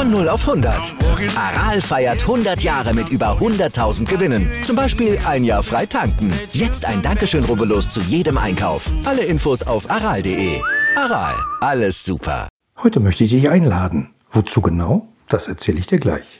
Von 0 auf 100. Aral feiert 100 Jahre mit über 100.000 Gewinnen. Zum Beispiel ein Jahr frei tanken. Jetzt ein Dankeschön, rubbellos zu jedem Einkauf. Alle Infos auf aral.de. Aral, alles super. Heute möchte ich dich einladen. Wozu genau? Das erzähle ich dir gleich.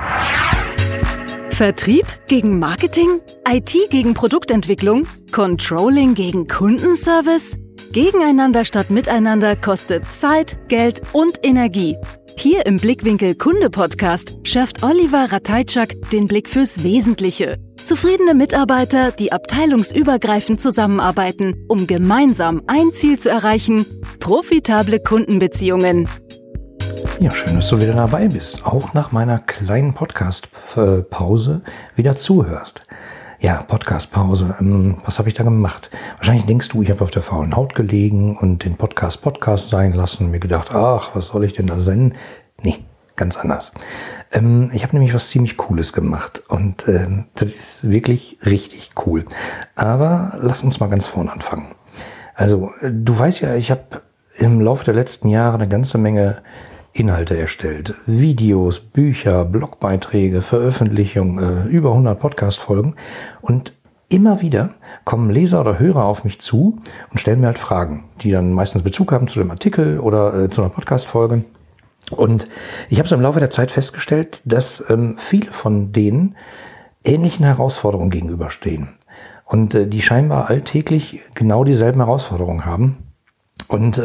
Vertrieb gegen Marketing? IT gegen Produktentwicklung? Controlling gegen Kundenservice? Gegeneinander statt miteinander kostet Zeit, Geld und Energie. Hier im Blickwinkel Kunde Podcast schärft Oliver Ratajczak den Blick fürs Wesentliche. Zufriedene Mitarbeiter, die abteilungsübergreifend zusammenarbeiten, um gemeinsam ein Ziel zu erreichen: profitable Kundenbeziehungen. Ja, schön, dass du wieder dabei bist. Auch nach meiner kleinen Podcast-Pause wieder zuhörst. Ja, Podcast-Pause. Was habe ich da gemacht? Wahrscheinlich denkst du, ich habe auf der faulen Haut gelegen und den Podcast sein lassen und mir gedacht, ach, was soll ich denn da senden? Nee, ganz anders. Ich habe nämlich was ziemlich Cooles gemacht und das ist wirklich richtig cool. Aber lass uns mal ganz vorne anfangen. Also, du weißt ja, ich habe im Laufe der letzten Jahre eine ganze Menge Inhalte erstellt. Videos, Bücher, Blogbeiträge, Veröffentlichungen, über 100 Podcast-Folgen. Und immer wieder kommen Leser oder Hörer auf mich zu und stellen mir halt Fragen, die dann meistens Bezug haben zu dem Artikel oder zu einer Podcast-Folge. Und ich habe so im Laufe der Zeit festgestellt, dass viele von denen ähnlichen Herausforderungen gegenüberstehen. Und die scheinbar alltäglich genau dieselben Herausforderungen haben. Und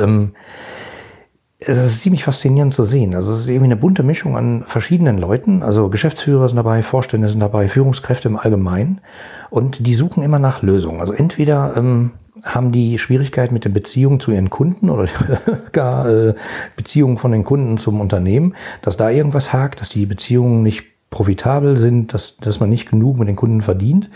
es ist ziemlich faszinierend zu sehen. Also es ist irgendwie eine bunte Mischung an verschiedenen Leuten. Also Geschäftsführer sind dabei, Vorstände sind dabei, Führungskräfte im Allgemeinen. Und die suchen immer nach Lösungen. Also entweder haben die Schwierigkeiten mit den Beziehungen zu ihren Kunden oder gar Beziehungen von den Kunden zum Unternehmen, dass da irgendwas hakt, dass die Beziehungen nicht profitabel sind, dass man nicht genug mit den Kunden verdient.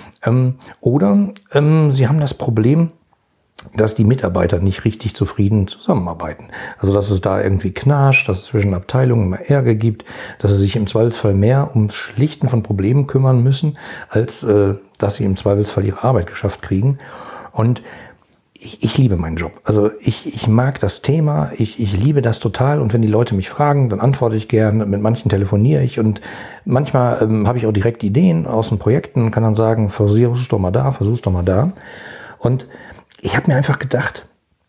Oder sie haben das Problem, dass die Mitarbeiter nicht richtig zufrieden zusammenarbeiten. Also dass es da irgendwie knarscht, dass es zwischen Abteilungen immer Ärger gibt, dass sie sich im Zweifelsfall mehr ums Schlichten von Problemen kümmern müssen, als dass sie im Zweifelsfall ihre Arbeit geschafft kriegen. Und ich liebe meinen Job. Also ich mag das Thema, ich liebe das total. Und wenn die Leute mich fragen, dann antworte ich gern. Mit manchen telefoniere ich und manchmal habe ich auch direkt Ideen aus den Projekten und kann dann sagen, versuch's doch mal da. Und ich habe mir einfach gedacht,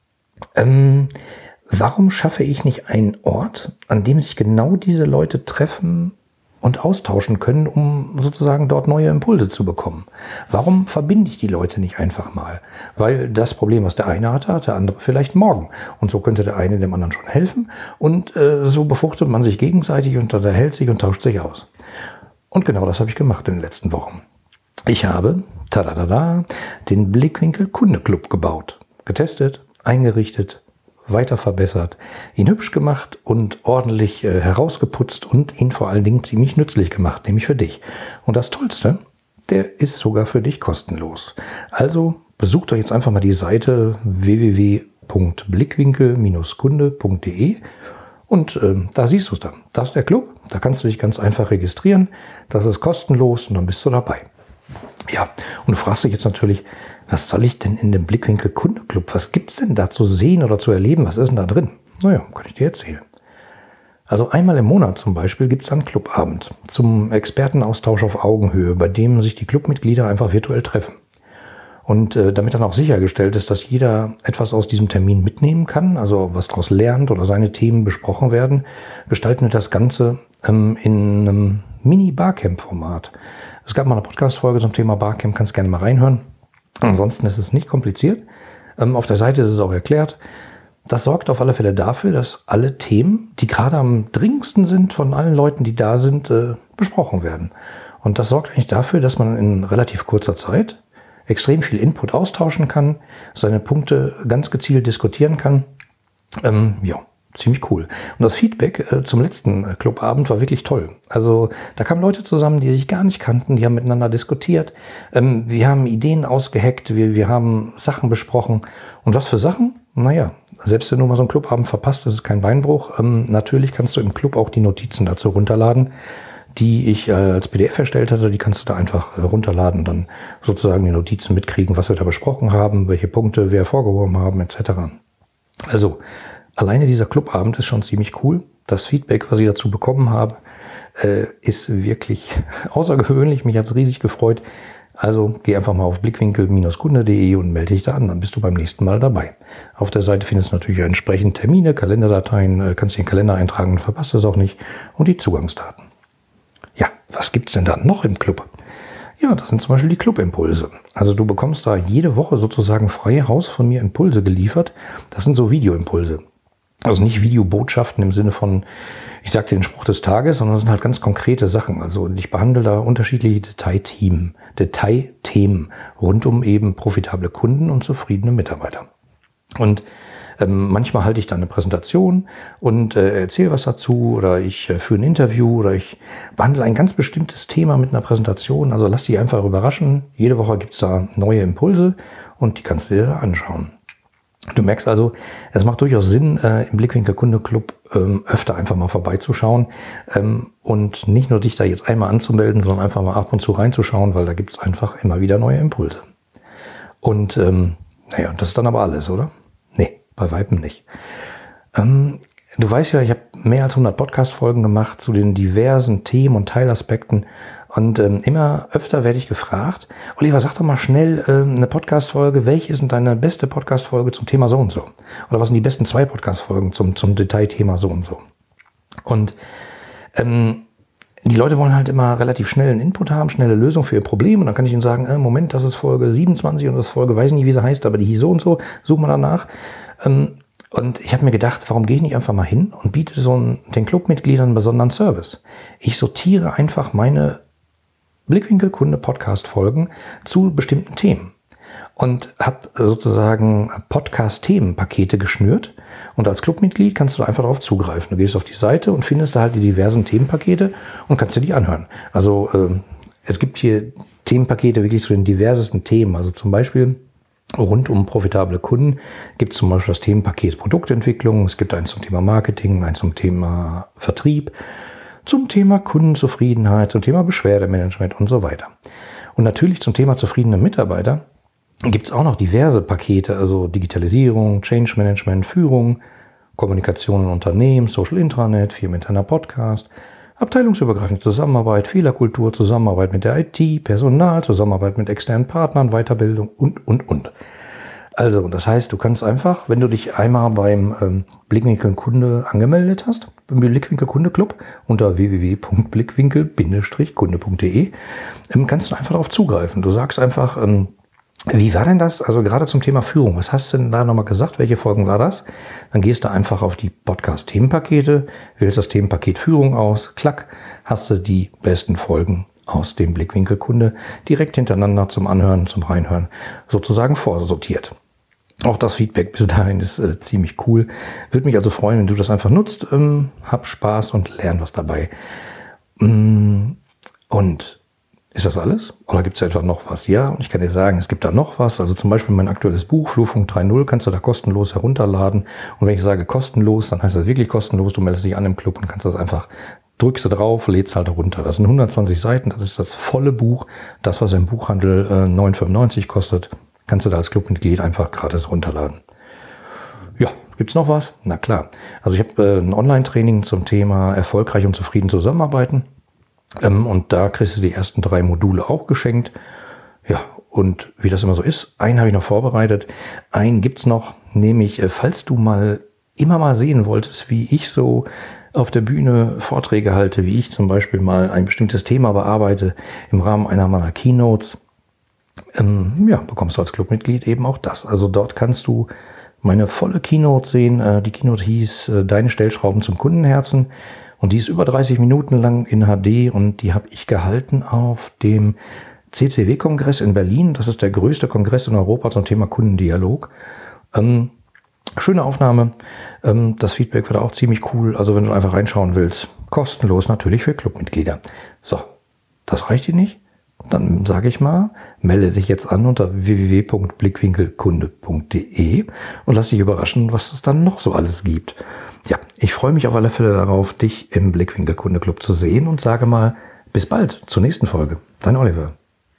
warum schaffe ich nicht einen Ort, an dem sich genau diese Leute treffen und austauschen können, um sozusagen dort neue Impulse zu bekommen? Warum verbinde ich die Leute nicht einfach mal? Weil das Problem, was der eine hatte, hat der andere vielleicht morgen. Und so könnte der eine dem anderen schon helfen. Und so befruchtet man sich gegenseitig und unterhält sich und tauscht sich aus. Und genau das habe ich gemacht in den letzten Wochen. Ich habe, den Blickwinkel Kunde Club gebaut, getestet, eingerichtet, weiter verbessert, ihn hübsch gemacht und ordentlich herausgeputzt und ihn vor allen Dingen ziemlich nützlich gemacht, nämlich für dich. Und das Tollste, der ist sogar für dich kostenlos. Also besucht doch jetzt einfach mal die Seite www.blickwinkel-kunde.de und da siehst du es dann. Das ist der Club, da kannst du dich ganz einfach registrieren, das ist kostenlos und dann bist du dabei. Ja, und du fragst dich jetzt natürlich, was soll ich denn in dem Blickwinkel Kunde Club? Was gibt's denn da zu sehen oder zu erleben? Was ist denn da drin? Naja, kann ich dir erzählen. Also einmal im Monat zum Beispiel gibt's einen Clubabend zum Expertenaustausch auf Augenhöhe, bei dem sich die Clubmitglieder einfach virtuell treffen. Und damit dann auch sichergestellt ist, dass jeder etwas aus diesem Termin mitnehmen kann, also was daraus lernt oder seine Themen besprochen werden, gestalten wir das Ganze in einem Mini-Barcamp-Format. Es gab mal eine Podcast-Folge zum Thema Barcamp, kannst gerne mal reinhören. Ansonsten ist es nicht kompliziert. Auf der Seite ist es auch erklärt. Das sorgt auf alle Fälle dafür, dass alle Themen, die gerade am dringendsten sind von allen Leuten, die da sind, besprochen werden. Und das sorgt eigentlich dafür, dass man in relativ kurzer Zeit extrem viel Input austauschen kann, seine Punkte ganz gezielt diskutieren kann. Ja, ziemlich cool. Und das Feedback zum letzten Clubabend war wirklich toll. Also da kamen Leute zusammen, die sich gar nicht kannten, die haben miteinander diskutiert. Wir haben Ideen ausgeheckt, wir haben Sachen besprochen. Und was für Sachen? Naja, selbst wenn du mal so einen Clubabend verpasst, das ist kein Beinbruch. Natürlich kannst du im Club auch die Notizen dazu runterladen, die ich als PDF erstellt hatte. Die kannst du da einfach runterladen und dann sozusagen die Notizen mitkriegen, was wir da besprochen haben, welche Punkte wir hervorgehoben haben, etc. Also alleine dieser Clubabend ist schon ziemlich cool. Das Feedback, was ich dazu bekommen habe, ist wirklich außergewöhnlich. Mich hat es riesig gefreut. Also geh einfach mal auf blickwinkel-kunde.de und melde dich da an. Dann bist du beim nächsten Mal dabei. Auf der Seite findest du natürlich entsprechend Termine, Kalenderdateien, kannst den Kalender eintragen und verpasst es auch nicht. Und die Zugangsdaten. Ja, was gibt's denn da noch im Club? Ja, das sind zum Beispiel die Clubimpulse. Also du bekommst da jede Woche sozusagen frei Haus von mir Impulse geliefert. Das sind so Videoimpulse. Also nicht Videobotschaften im Sinne von, ich sag dir den Spruch des Tages, sondern das sind halt ganz konkrete Sachen. Also ich behandle da unterschiedliche Detailthemen rund um eben profitable Kunden und zufriedene Mitarbeiter. Und manchmal halte ich da eine Präsentation und erzähle was dazu oder ich führe ein Interview oder ich behandle ein ganz bestimmtes Thema mit einer Präsentation. Also lass dich einfach überraschen. Jede Woche gibt's da neue Impulse und die kannst du dir da anschauen. Du merkst also, es macht durchaus Sinn, im Blickwinkel Kunde Club öfter einfach mal vorbeizuschauen und nicht nur dich da jetzt einmal anzumelden, sondern einfach mal ab und zu reinzuschauen, weil da gibt's einfach immer wieder neue Impulse. Und naja, das ist dann aber alles, oder? Nee, bei Weitem nicht. Du weißt ja, ich habe mehr als 100 Podcast-Folgen gemacht zu den diversen Themen und Teilaspekten. Und immer öfter werde ich gefragt, Oliver, sag doch mal schnell eine Podcast-Folge, welche ist denn deine beste Podcast-Folge zum Thema so und so? Oder was sind die besten 2 Podcast-Folgen zum Detailthema so und so? Und die Leute wollen halt immer relativ schnell einen Input haben, schnelle Lösung für ihr Problem. Und dann kann ich ihnen sagen, Moment, das ist Folge 27 und das Folge, weiß nicht, wie sie heißt, aber die hieß so und so, such mal danach. Und ich habe mir gedacht, warum gehe ich nicht einfach mal hin und biete den Clubmitgliedern einen besonderen Service? Ich sortiere einfach meine Blickwinkel-Kunde-Podcast-Folgen zu bestimmten Themen und habe sozusagen Podcast-Themenpakete geschnürt und als Clubmitglied kannst du einfach darauf zugreifen. Du gehst auf die Seite und findest da halt die diversen Themenpakete und kannst dir die anhören. Also es gibt hier Themenpakete wirklich zu den diversesten Themen, also zum Beispiel rund um profitable Kunden gibt es zum Beispiel das Themenpaket Produktentwicklung, es gibt eins zum Thema Marketing, eins zum Thema Vertrieb, zum Thema Kundenzufriedenheit, zum Thema Beschwerdemanagement und so weiter. Und natürlich zum Thema zufriedene Mitarbeiter gibt es auch noch diverse Pakete, also Digitalisierung, Change Management, Führung, Kommunikation in Unternehmen, Social Intranet, firmeninterner Podcast, abteilungsübergreifende Zusammenarbeit, Fehlerkultur, Zusammenarbeit mit der IT, Personal, Zusammenarbeit mit externen Partnern, Weiterbildung und. Also, das heißt, du kannst einfach, wenn du dich einmal beim Blickwinkel Kunde angemeldet hast, beim Blickwinkel Kunde Club unter www.blickwinkel-kunde.de, kannst du einfach darauf zugreifen. Du sagst einfach, wie war denn das? Also gerade zum Thema Führung, was hast du denn da nochmal gesagt? Welche Folgen war das? Dann gehst du einfach auf die Podcast-Themenpakete, wählst das Themenpaket Führung aus, klack, hast du die besten Folgen aus dem Blickwinkel Kunde direkt hintereinander zum Anhören, zum Reinhören sozusagen vorsortiert. Auch das Feedback bis dahin ist ziemlich cool. Würde mich also freuen, wenn du das einfach nutzt. Hab Spaß und lern was dabei. Und ist das alles? Oder gibt es etwa noch was? Ja, und ich kann dir sagen, es gibt da noch was. Also zum Beispiel mein aktuelles Buch, Flurfunk 3.0, kannst du da kostenlos herunterladen. Und wenn ich sage kostenlos, dann heißt das wirklich kostenlos. Du meldest dich an im Club und kannst das einfach, drückst du drauf, lädst halt runter. Das sind 120 Seiten, das ist das volle Buch. Das, was im Buchhandel 9,95 kostet, kannst du da als Clubmitglied einfach gratis runterladen. Ja, gibt's noch was? Na klar. Also ich habe ein Online-Training zum Thema erfolgreich und zufrieden zusammenarbeiten. Und da kriegst du die ersten 3 Module auch geschenkt. Ja, und wie das immer so ist, einen habe ich noch vorbereitet. Einen gibt's noch, nämlich, falls du immer mal sehen wolltest, wie ich so auf der Bühne Vorträge halte, wie ich zum Beispiel mal ein bestimmtes Thema bearbeite im Rahmen einer meiner Keynotes, bekommst du als Clubmitglied eben auch das. Also dort kannst du meine volle Keynote sehen. Die Keynote hieß Deine Stellschrauben zum Kundenherzen. Und die ist über 30 Minuten lang in HD und die habe ich gehalten auf dem CCW-Kongress in Berlin. Das ist der größte Kongress in Europa zum Thema Kundendialog. Schöne Aufnahme. Das Feedback war auch ziemlich cool. Also wenn du einfach reinschauen willst, kostenlos natürlich für Clubmitglieder. So, das reicht dir nicht? Dann sage ich mal, melde dich jetzt an unter www.blickwinkelkunde.de und lass dich überraschen, was es dann noch so alles gibt. Ja, ich freue mich auf alle Fälle darauf, dich im Blickwinkel Kunde Club zu sehen und sage mal, bis bald zur nächsten Folge. Dein Oliver.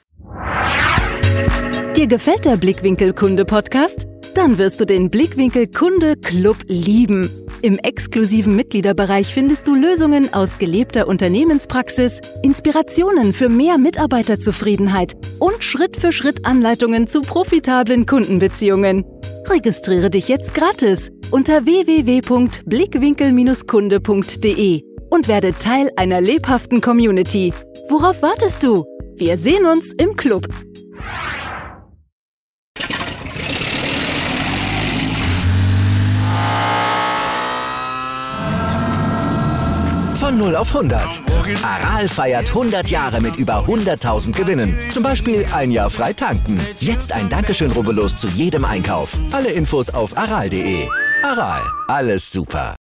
Dir gefällt der Blickwinkel Kunde Podcast? Dann wirst du den Blickwinkel Kunde Club lieben. Im exklusiven Mitgliederbereich findest du Lösungen aus gelebter Unternehmenspraxis, Inspirationen für mehr Mitarbeiterzufriedenheit und Schritt-für-Schritt Anleitungen zu profitablen Kundenbeziehungen. Registriere dich jetzt gratis unter www.blickwinkel-kunde.de und werde Teil einer lebhaften Community. Worauf wartest du? Wir sehen uns im Club. Von 0 auf 100. Aral feiert 100 Jahre mit über 100.000 Gewinnen. Zum Beispiel ein Jahr frei tanken. Jetzt ein Dankeschön, rubbellos zu jedem Einkauf. Alle Infos auf aral.de. Aral, alles super.